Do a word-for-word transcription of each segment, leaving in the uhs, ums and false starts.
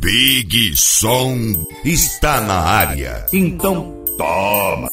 Big Som está na área. Então toma.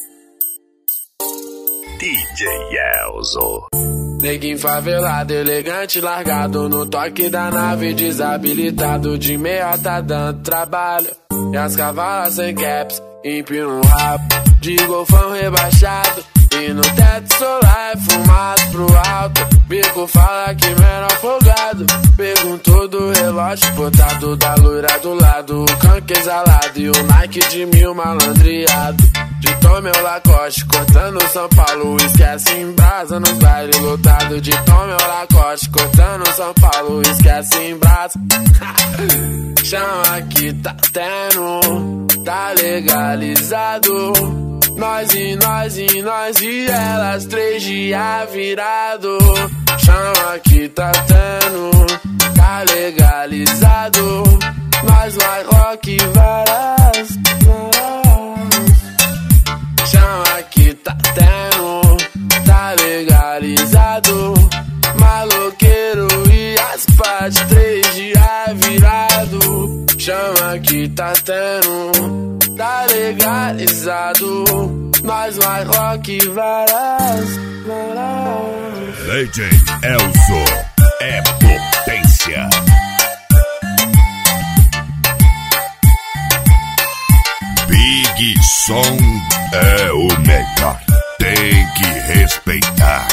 D J Elzo. Neguinho favelado, elegante, largado no toque da nave, desabilitado de meia tá dando trabalho. E as cavalas sem caps, empina um rabo de golfão rebaixado. E no teto solar é fumado pro alto. Bico fala que menor folgado. Perguntou do relógio botado da loira do lado. O canque exalado e o Nike de mil malandreado. De Tom meu Lacoste, cortando São Paulo. Esquece em brasa nos bailes lotados. De Tom meu Lacoste, cortando São Paulo. Esquece em brasa. Chama que tá tendo, tá legalizado. Nós e nós e nós e elas, três dias virado. Chama que tá tendo, tá legalizado. Nós vai rock varas, varas. Chama que tá tendo, tá legalizado. Maloqueiro e as partes, três dias virado. Chama que tá tendo, tá legalizado. Nós vai rock varas, varas. D J Elzo é potência. Big Som é o melhor. Tem que respeitar.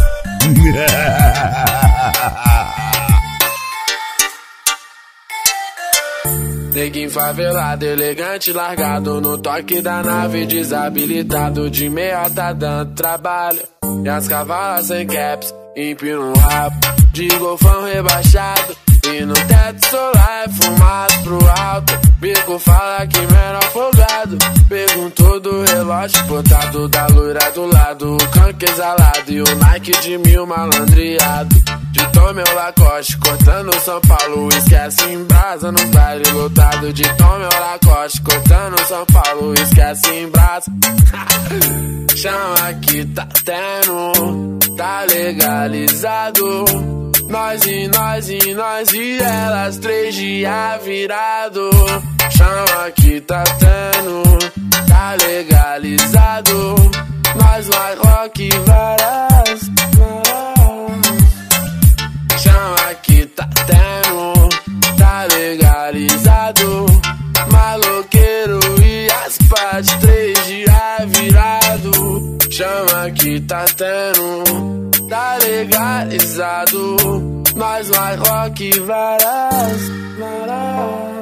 Neguinho favelado, elegante, largado no toque da nave, desabilitado de meia tá dando trabalho. E as cavalas sem caps, empina um rabo de golfão rebaixado. E no teto solar é fumado pro alto. Bico fala que menor folgado. Perguntou do relógio botado da loira do lado. O canque exalado e o Nike de mil malandreado. De Tom meu Lacoste, cortando São Paulo. Esquece em brasa nos bailes lotados. De Tom meu Lacoste, cortando São Paulo. Esquece em brasa. Chama que tá tendo, tá legalizado. Nós e nós e nós e elas, três dias virado. Chama que tá tendo, tá legalizado. Nós vai rock varas, varas. Chama que tá tendo, tá legalizado. Maloqueiro e as partes, três dias virado. Chama que tá tendo, tá legalizado. Nós vai rock varas, varas.